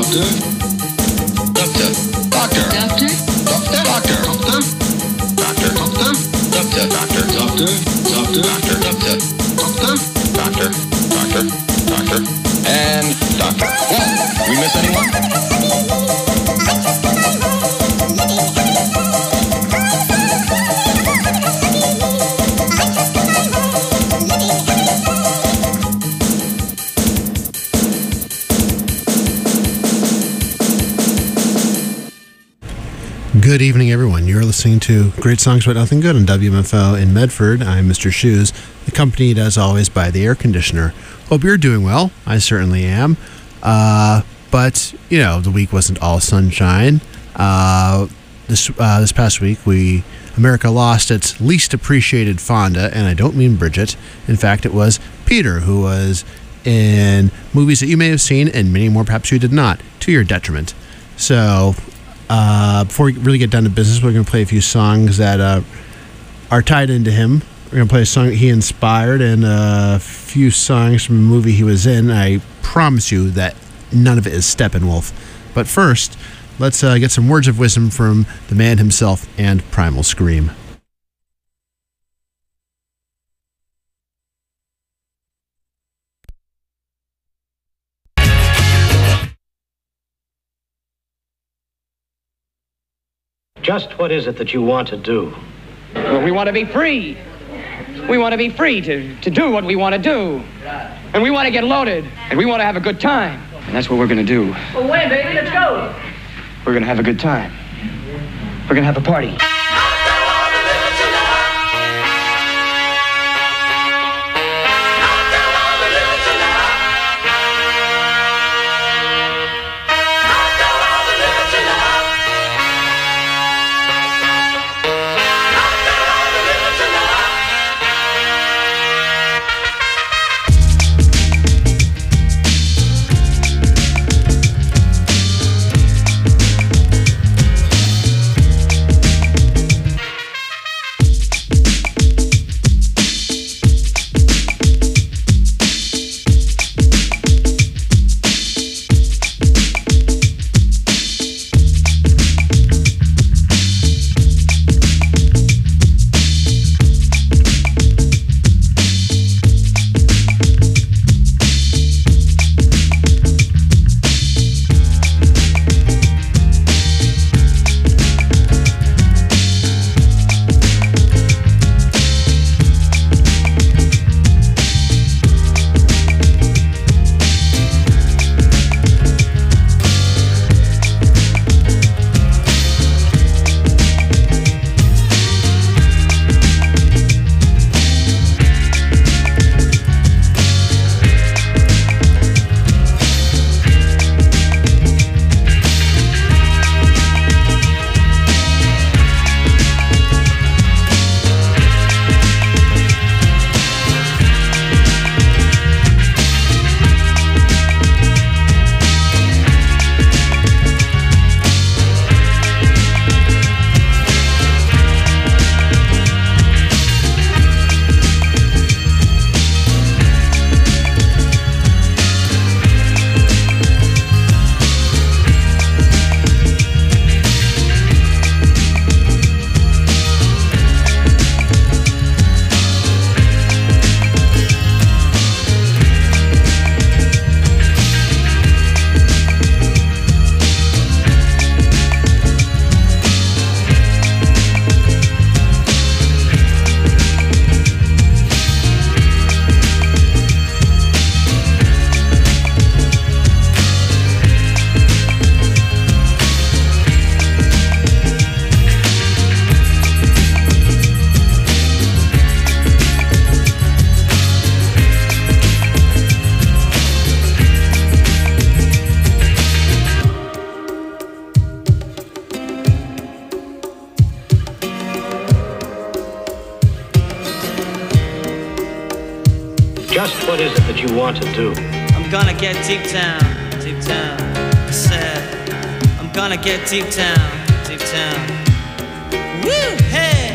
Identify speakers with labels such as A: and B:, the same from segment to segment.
A: And doctor. Whoa, we miss anyone?
B: Good evening, everyone. You're listening to Great Songs About Nothing Good on WMFO in Medford. I'm Mr. Shoes, accompanied as always by the air conditioner. Hope you're doing well. I certainly am. But, you know, the week wasn't all sunshine. This past week, America lost its least appreciated Fonda, and I don't mean Bridget. In fact, it was Peter, who was in movies that you may have seen, and many more perhaps you did not, to your detriment. So, before we really get down to business, we're going to play a few songs that are tied into him. We're going to play a song that he inspired and a few songs from a movie he was in. I promise you that none of it is Steppenwolf. But first, let's get some words of wisdom from the man himself and Primal Scream.
C: Just what is it that you want to do?
D: Well, we want to be free. We want to be free to do what we want to do. And we want to get loaded. And we want to have a good time. And that's what we're going to do.
E: Well, when, baby? Let's go.
D: We're going to have a good time. We're going to have a party.
C: Just what is it that you want to do?
F: I'm gonna get deep down, I said, I'm gonna get deep down. Woo, hey!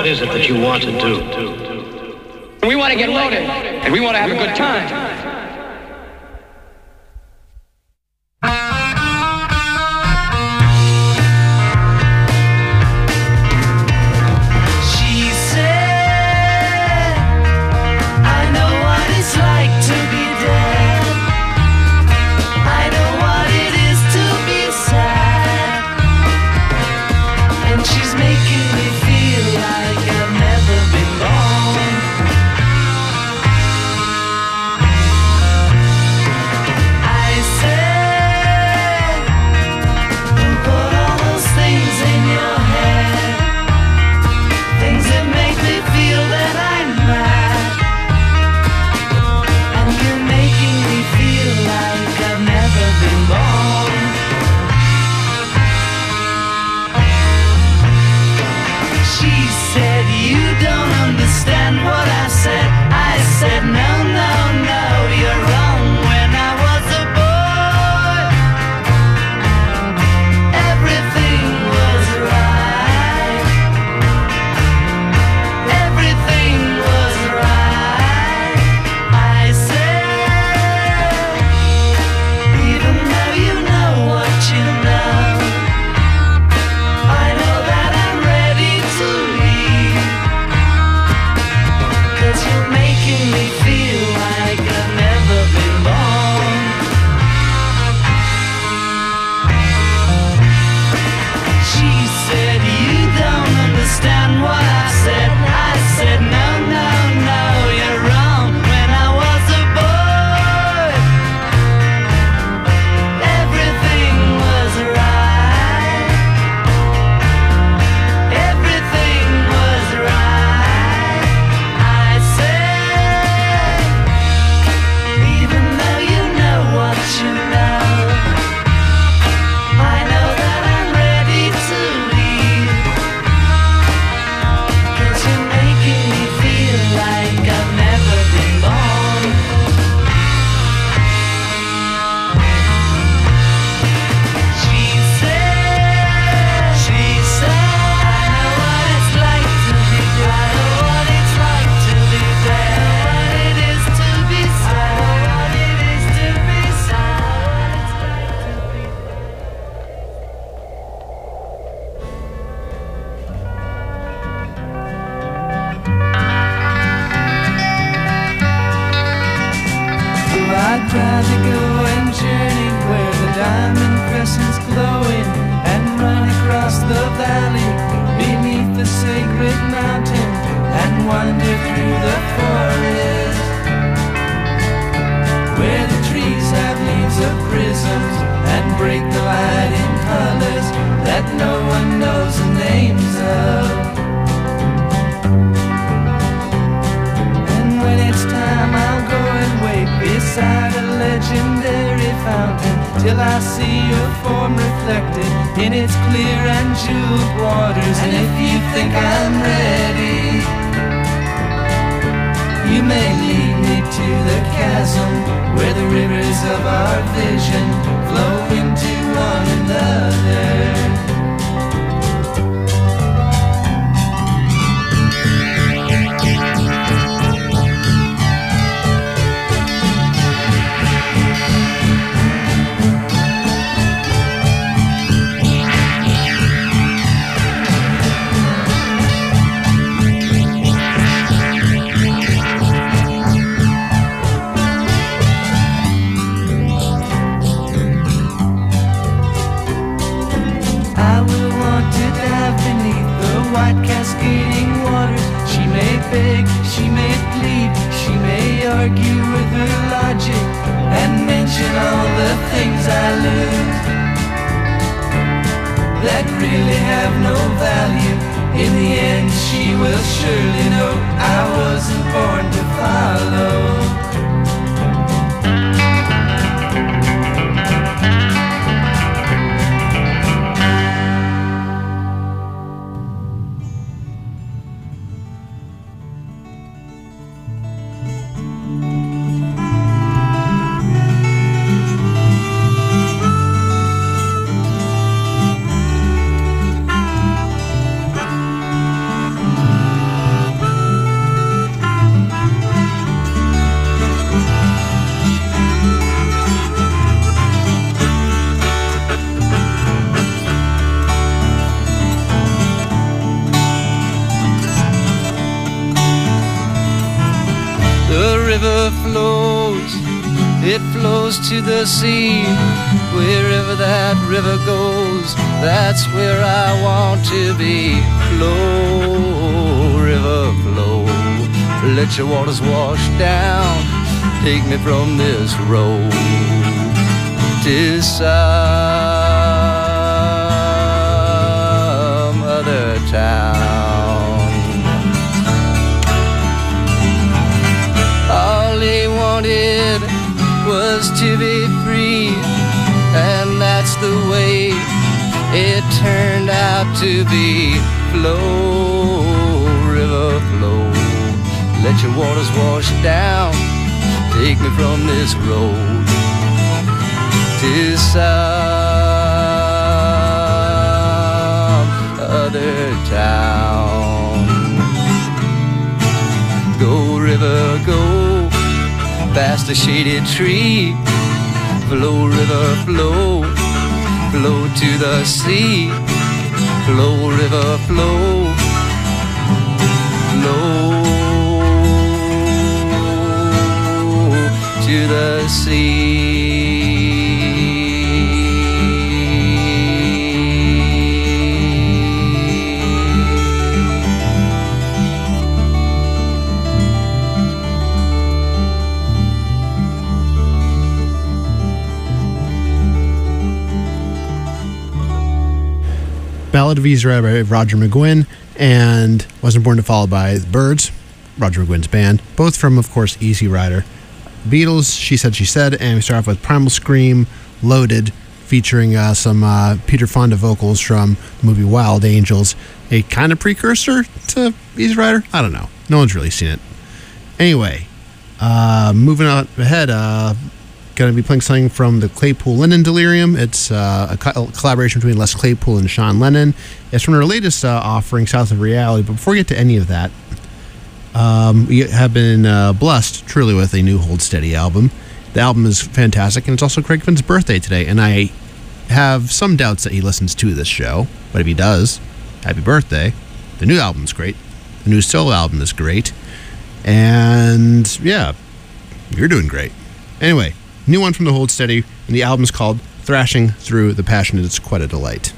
C: what is it that you want to do?
D: We want to get loaded, and we want to have a good time.
E: river flows, it flows to the sea. Wherever that river goes, that's where I want to be. Flow, river, flow, let your waters wash down. Take me from this road to some other town. All he wanted was to be free, and that's the way it turned out to be. Flow, river, flow, let your waters wash down. Take me from this road to some other town. Go, river, go, past a shaded tree. Flow, river, flow, flow to the sea. Flow, river, flow, flow to the sea.
B: Ballad of Easy Rider by Roger McGuinn, and Wasn't Born to Fall by the Byrds, Roger McGuinn's band, both from, of course, Easy Rider. Beatles, She Said, She Said, and we start off with Primal Scream, Loaded, featuring some Peter Fonda vocals from the movie Wild Angels, a kind of precursor to Easy Rider? I don't know. No one's really seen it. Anyway, moving on ahead, going to be playing something from the Claypool-Lennon Delirium. It's a collaboration between Les Claypool and Sean Lennon. It's from their latest offering, South of Reality. But before we get to any of that, we have been blessed truly with a new Hold Steady album. The album is fantastic, and it's also Craig Finn's birthday today, and I have some doubts that he listens to this show, but if he does, happy birthday. The new album's great. The new solo album is great. And yeah, you're doing great. Anyway, new one from the Hold Steady, and the album's called Thrashing Through the Passion. It's quite a delight.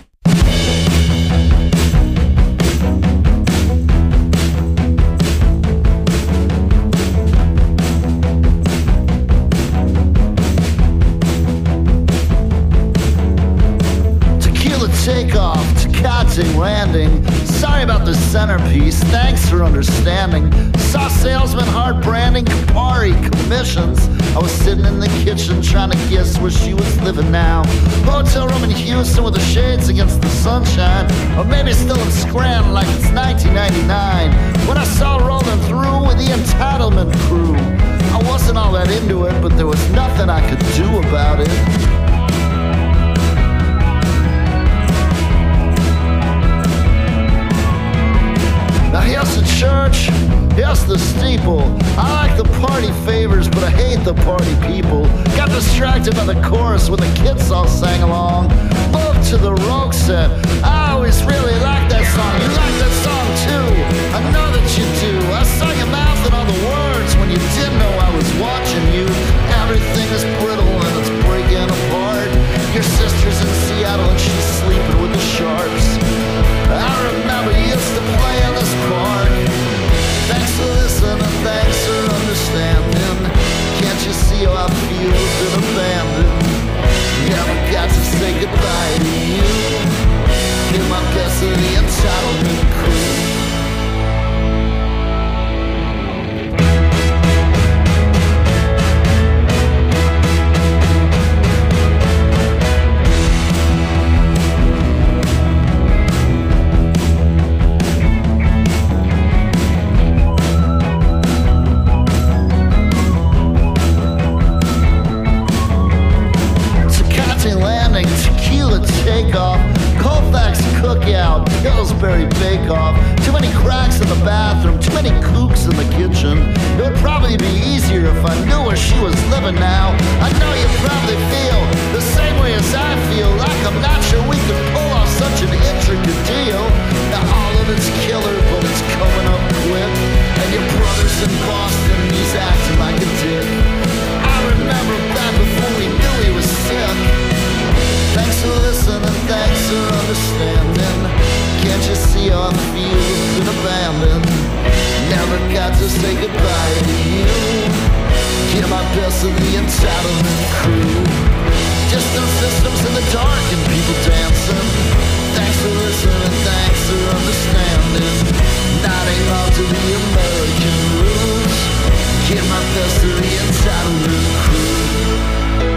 G: Takeoff to Katzing Landing. Sorry about the centerpiece, thanks for understanding. Saw salesman hard branding, Campari commissions. I was sitting in the kitchen trying to guess where she was living now. Hotel room in Houston with the shades against the sunshine, or maybe still in Scranton like it's 1999. When I saw her rolling through with the entitlement crew, I wasn't all that into it, but there was nothing I could do about it. Now here's the church, here's the steeple. I like the party favors, but I hate the party people. Got distracted by the chorus when the kids all sang along. Moved to the Rogue set, I always really liked that song. You like that song too, I know that you do. I saw you mouthing all the words when you didn't know I was watching you. Everything is brittle and it's breaking apart. Your sister's in Seattle and she's sleeping with the Sharps. I remember you used to play in this park. Thanks for listening, thanks for understanding. Can't you see how I feel been abandoned? Never got to say goodbye to you. Give my best to the entitlement crew. Pillsbury Bake-Off. Too many cracks in the bathroom, too many kooks in the kitchen. It would probably be easier if I knew where she was living now. I know you probably feel the same way as I feel, like I'm not sure we could pull off such an intricate deal. Now all of it's killer, but it's coming up quick. And your brother's in Boston, he's acting listen and thanks for understanding. Can't you see how I feel? Been abandoned. Never got to say goodbye to you. Give my best to the entitlement crew. Distant systems in the dark and people dancing. Thanks for listening, thanks for understanding. Nodding off to the American rules. Give my best to the entitlement crew.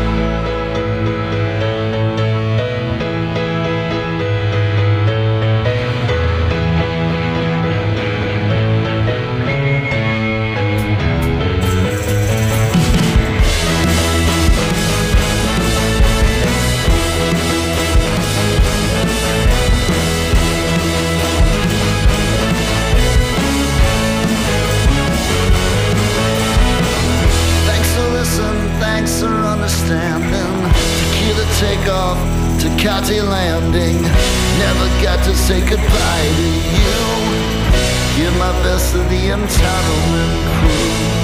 G: Thanks for understanding. Tequila takeoff, Tecate landing. Never got to say goodbye to you. Give my best to the entitlement crew.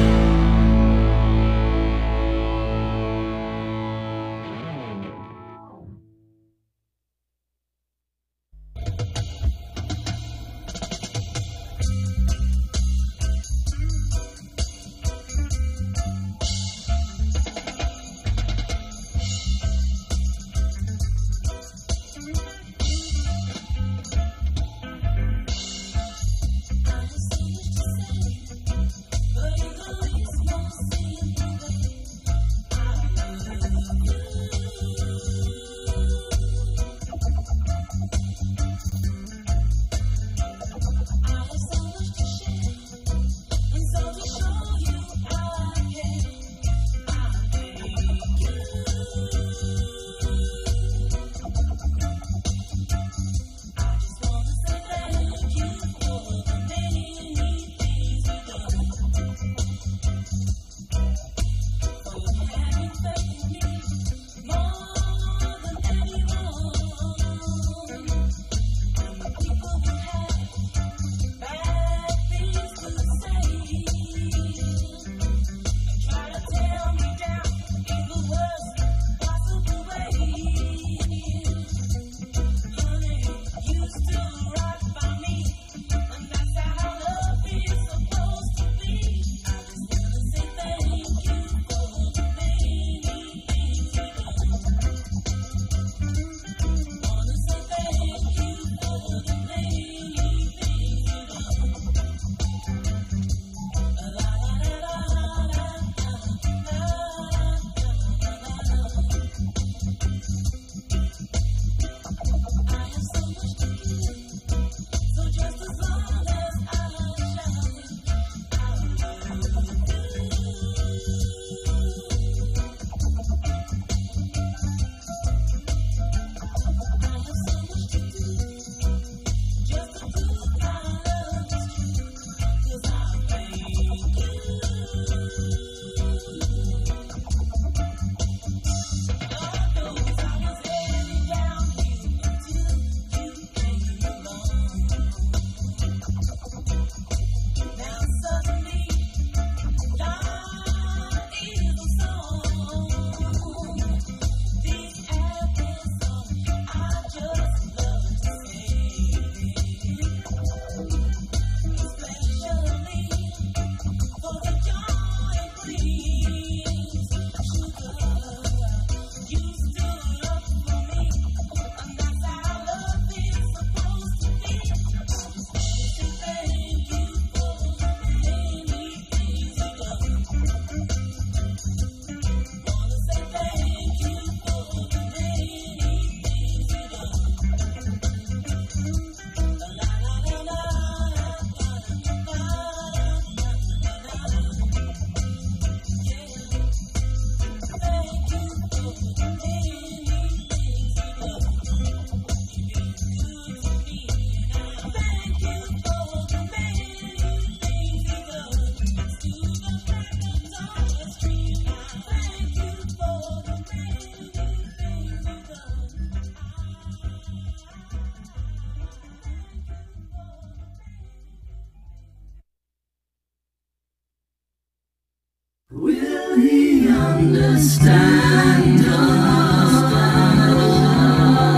H: Will he understand us?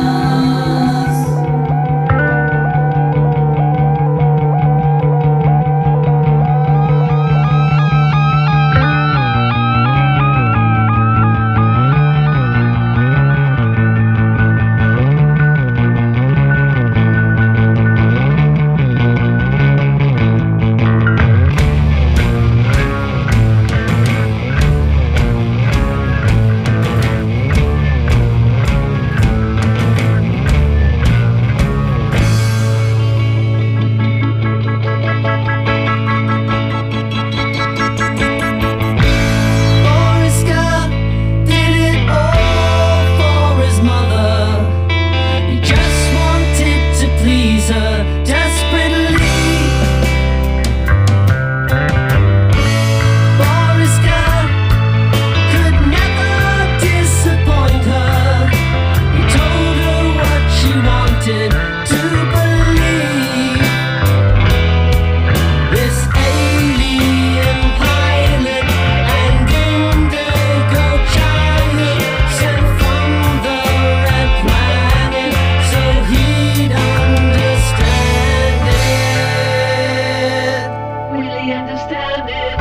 H: we understand it.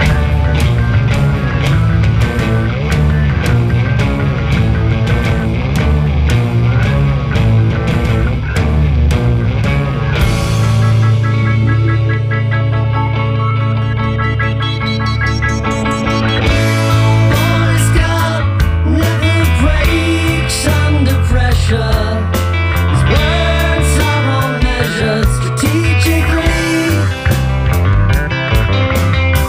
H: Boy Scout never breaks under pressure. His words are all measured strategically.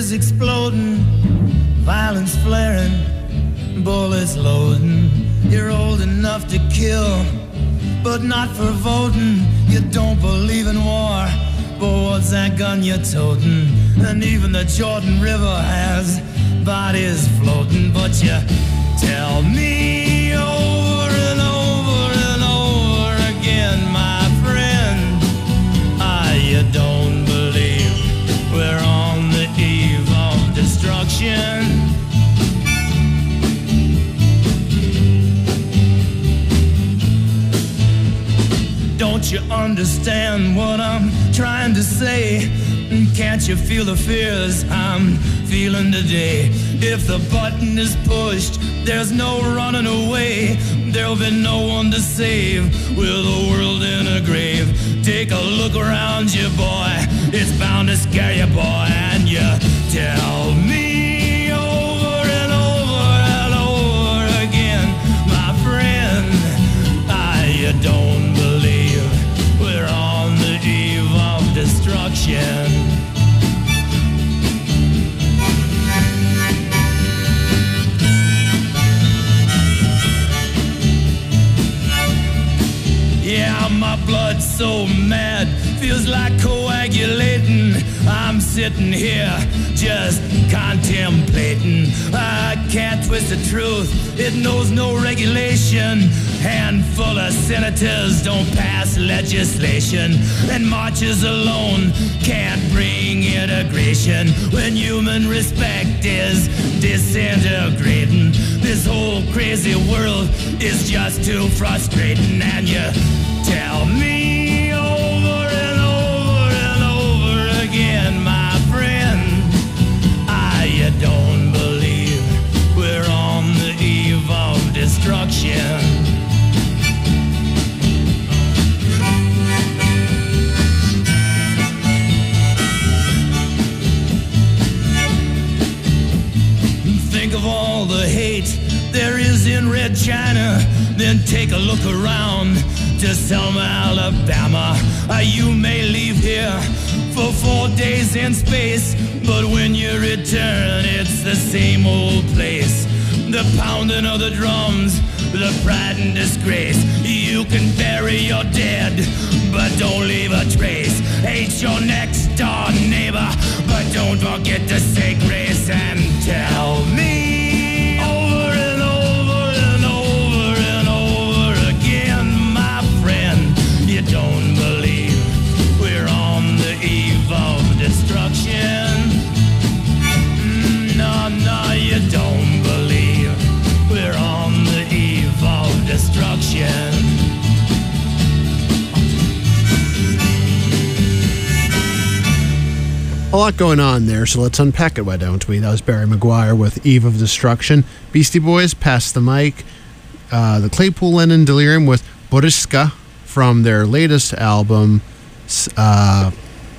I: is exploding, violence flaring, bullets loading. You're old enough to kill, but not for voting. You don't believe in war, but what's that gun you're toting? And even the Jordan River has bodies floating. But you tell me over and over and over again, my friend, you don't believe we're on the eve of destruction. Don't you understand what I'm trying to say? Can't you feel the fears I'm feeling today? If the button is pushed, there's no running away. There'll be no one to save with the world in a grave. Take a look around you, boy. It's bound to scare you, boy. And you tell me over and over and over again, my friend, you don't believe we're on the eve of destruction. Yeah, my blood's so mad, feels like coagulating. I'm sitting here just contemplating. I can't twist the truth, it knows no regulation. Handful of senators don't pass legislation, and marches alone can't bring integration. When human respect is disintegrating, this whole crazy world is just too frustrating. And you tell me over and over and over again, my friend, you don't believe we're on the eve of destruction. Think of all the hate there is in Red China, then take a look around to Selma, Alabama. You may leave here for 4 days in space, but when you return, it's the same old place. The pounding of the drums, the pride and disgrace. You can bury your dead, but don't leave a trace. Hate your next door neighbor, but don't forget to say grace. And tell me over and over and over and over again, my friend, you don't believe we're on the eve of destruction. No, you don't believe we're on the eve of destruction.
B: A lot going on there, so let's unpack it, why don't we? That was Barry McGuire with Eve of Destruction. Beastie Boys, Pass the Mic. The Claypool Lennon Delirium with Boriska from their latest album, South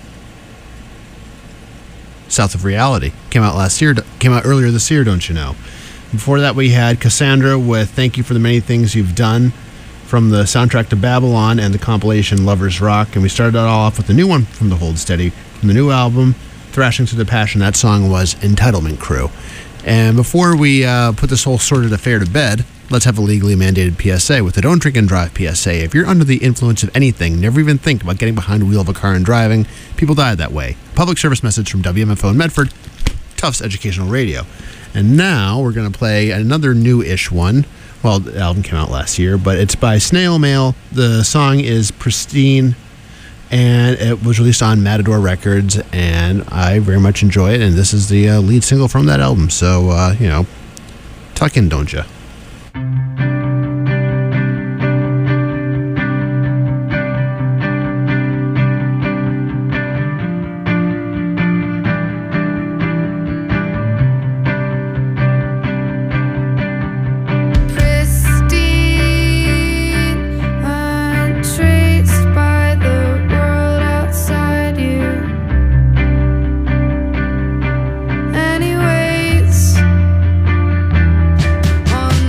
B: of Reality. Came out earlier this year, don't you know? Before that, we had Cassandra with Thank You for the Many Things You've Done from the soundtrack to Babylon and the compilation Lovers Rock. And we started it all off with a new one from the Hold Steady. From the new album, Thrashing Through the Passion, that song was Entitlement Crew. And before we put this whole sordid affair to bed, let's have a legally mandated PSA with the Don't Drink and Drive PSA. If you're under the influence of anything, never even think about getting behind the wheel of a car and driving. People died that way. Public service message from WMFO in Medford, Tufts Educational Radio. And now we're going to play another new-ish one. Well, the album came out last year, but it's by Snail Mail. The song is Pristine, and it was released on Matador Records, and I very much enjoy it, and this is the lead single from that album. So, tuck in, don't you?
J: Anyways,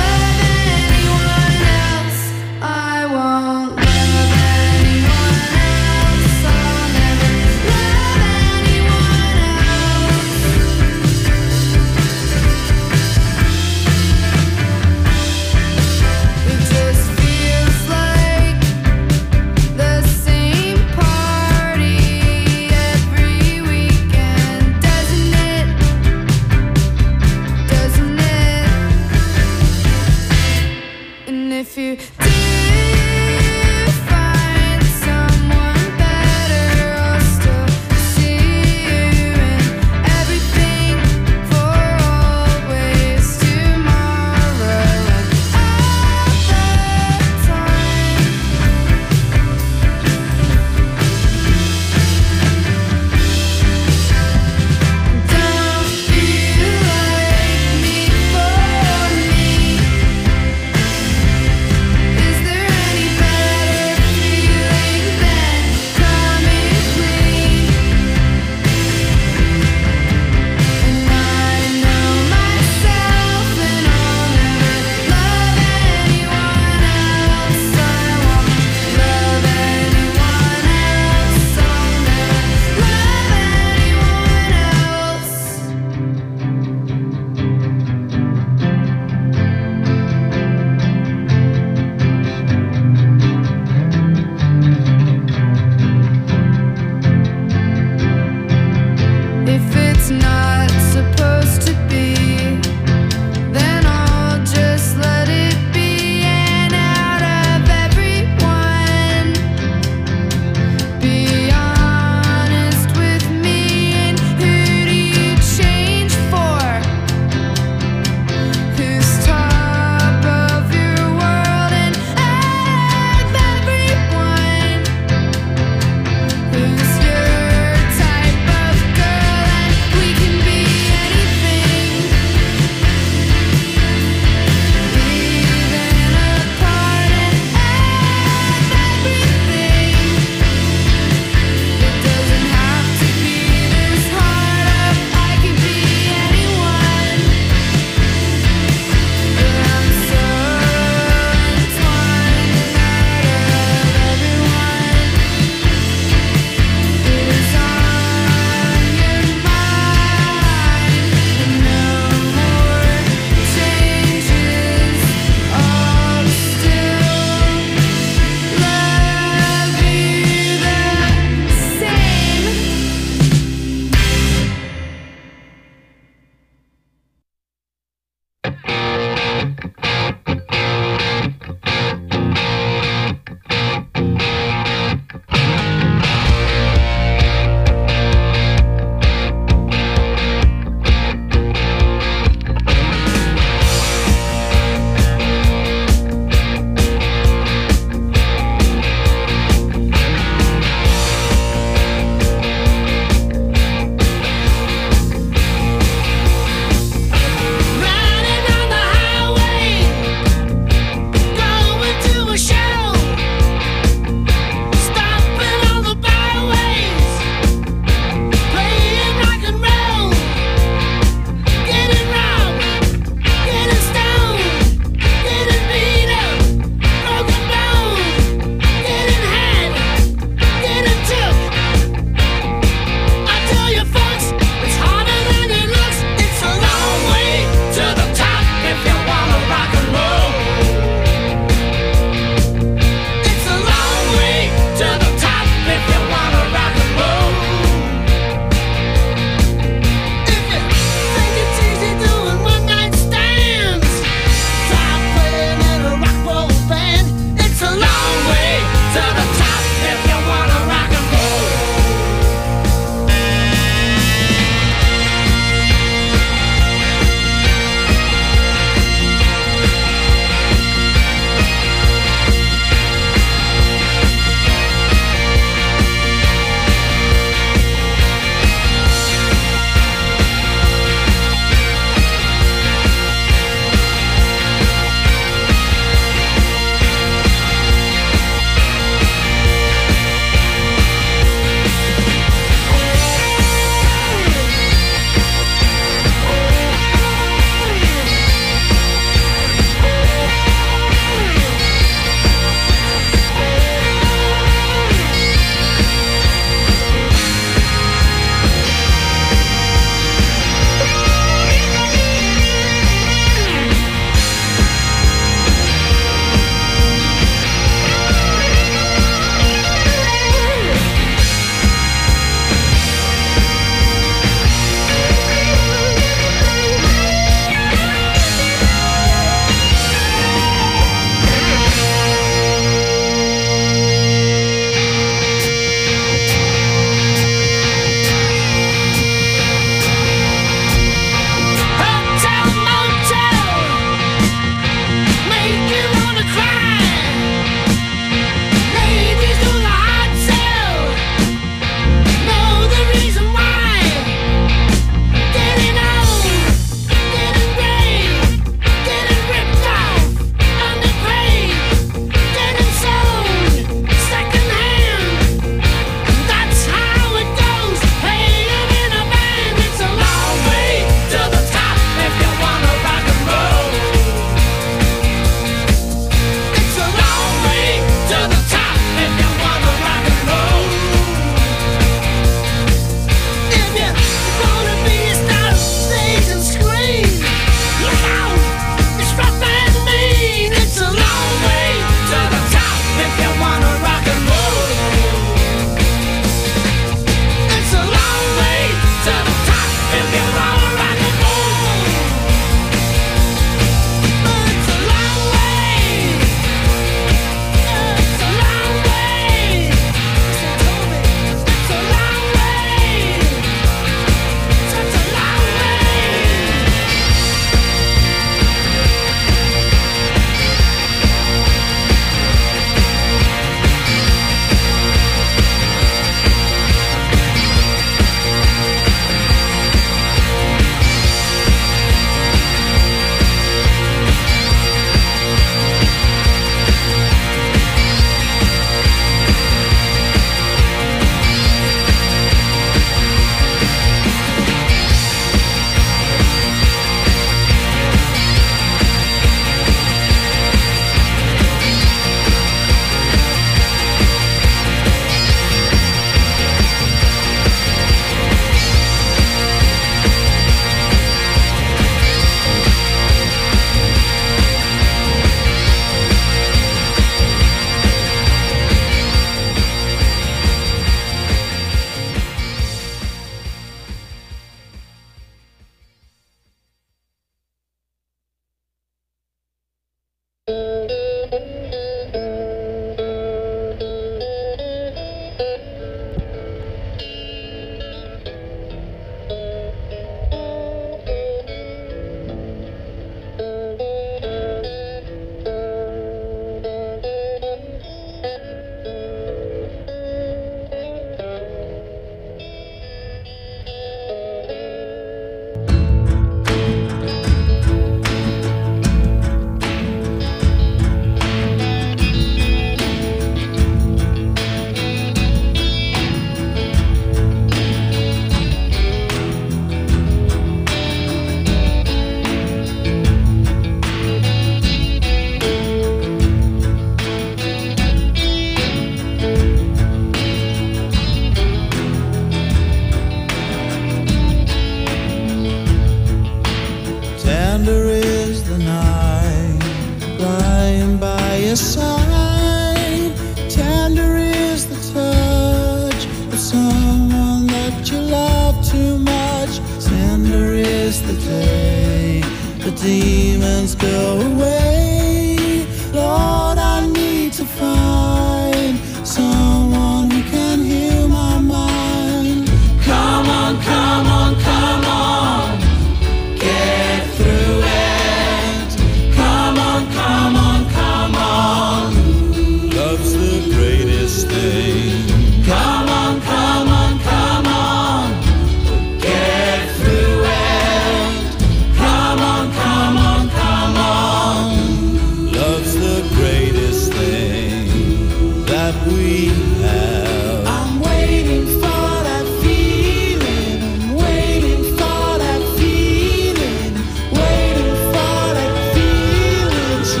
J: your side. Tender is the touch of someone that you love too much. Tender is the day the demons go away. Lord, I need to find someone who can heal my mind. Come on, come on, come on, get through it. Come on, come on, come on.
I: Love's the greatest thing.
J: Come on, come on, come on, get through it. Come on, come on, come on.
I: Love's the greatest thing that we have.
J: I'm waiting for that feeling. I'm waiting for that feeling. Waiting for that feeling to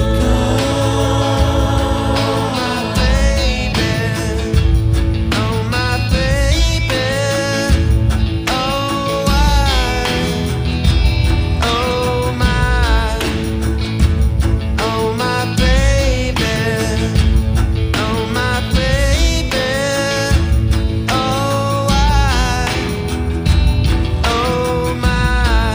J: come.
E: Baby, oh my baby, oh I, oh my baby, oh my baby, oh I, oh my.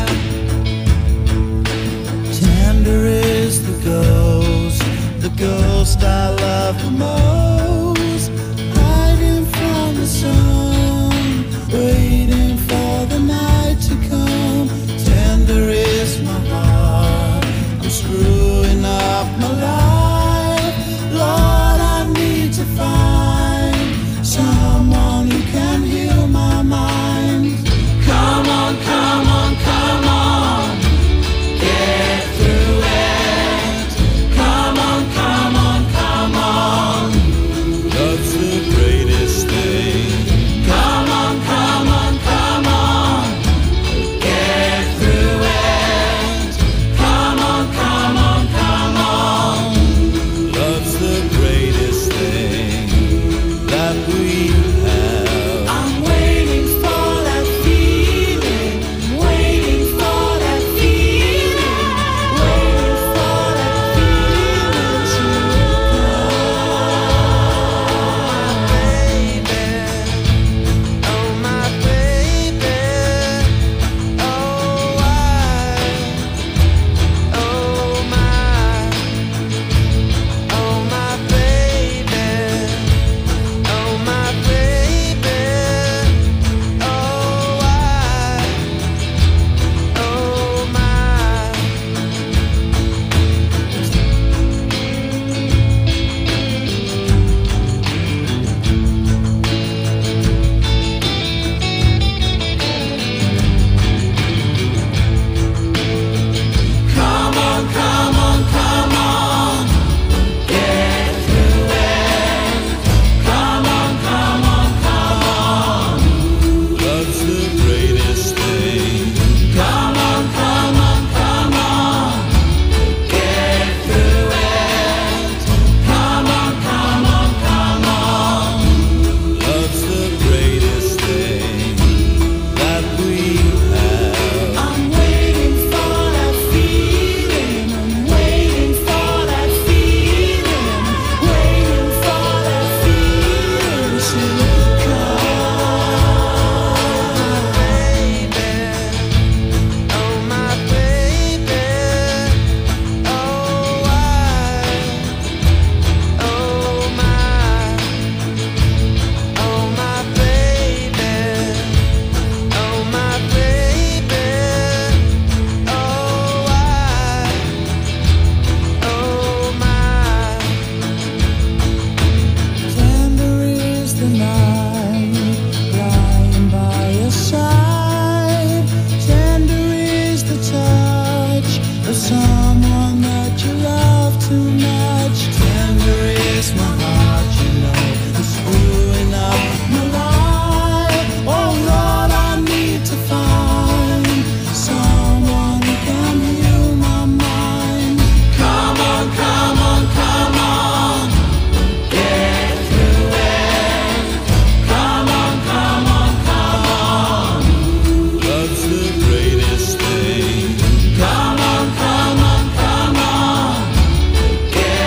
J: Tender is the ghost I love the most. Hiding from the sun, waiting for the night to come. Tender is my heart, I'm screwing up my life. Lord, I need to find someone who can heal my mind. Come on, come on, come on, get through it. Come on, come on, come on.
I: Love's the greatest thing.
J: Come on, come on, come on, get through it. Come on, come on, come on.
I: Love's the greatest thing that we have.
J: I'm waiting for that feeling. Waiting for that feeling. Waiting for that feeling to
E: Oh my baby, oh I, oh my baby, oh my baby, oh I, oh my.
J: Come on, come on, come on, get through it. Come on, come on, come on.
I: Love's the greatest thing.
J: Come on, come on, come on, get through it. Come on, come on, come on.
I: Love's the greatest thing that we have.
J: I'm waiting for that feeling. I'm waiting for that feeling. Waiting for that feeling to
E: Oh my baby, oh I, oh my baby, oh my baby, oh I, oh my.
J: Tender is the night, lying by your side. Tender is the touch of someone that you love too much. Tender is my heart, you know, it's screwing up my life. Oh Lord, I need to find someone who can heal my mind. Come on, come on, come on, get through it. Come on, come on, come on.
I: Love's the greatest thing.
J: Come on, come on, come on, get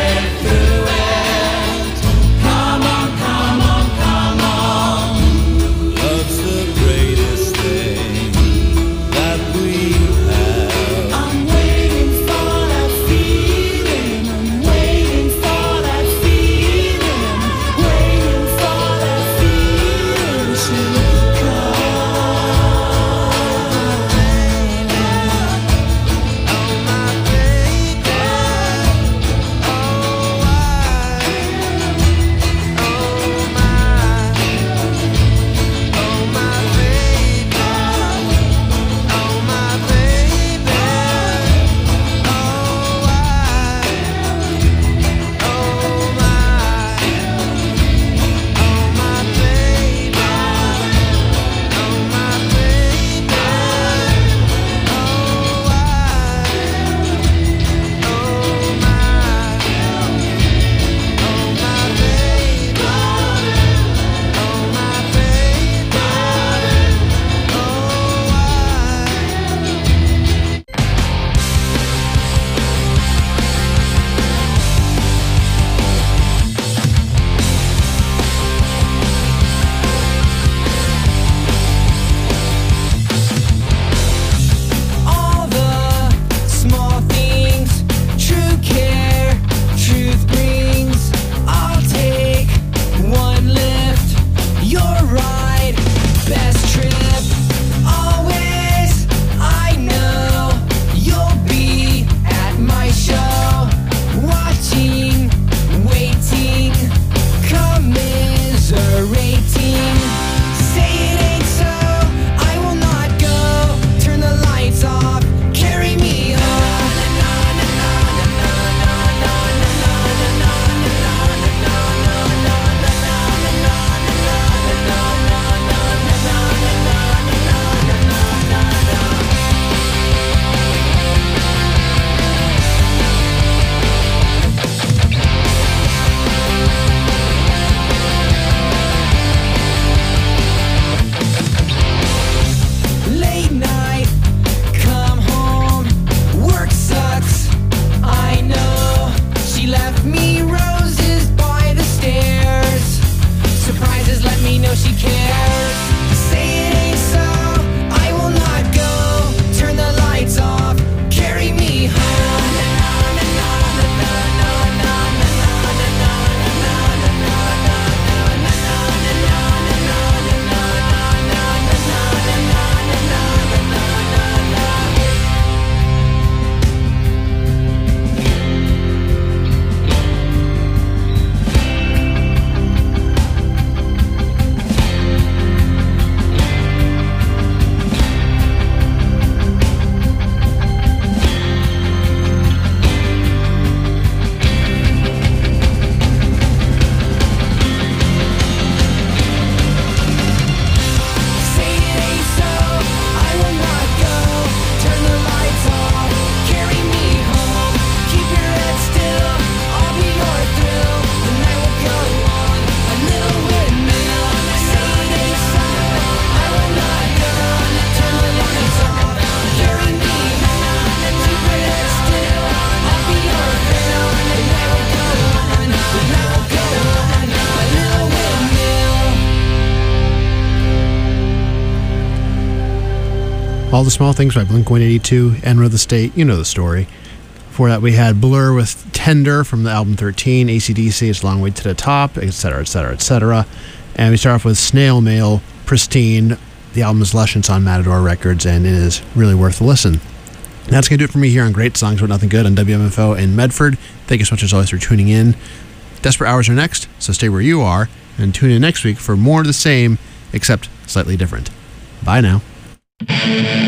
B: All the Small Things by Blink-182, Enema of the State, you know the story. Before that, we had Blur with Tender from the album 13, AC/DC, It's a Long Way to the Top, etc., etc., etc. And we start off with Snail Mail, Pristine. The album is lush, it's on Matador Records, and it is really worth a listen. That's going to do it for me here on Great Songs But Nothing Good on WMFO in Medford. Thank you so much as always for tuning in. Desperate Hours are next, so stay where you are, and tune in next week for more of the same, except slightly different. Bye now.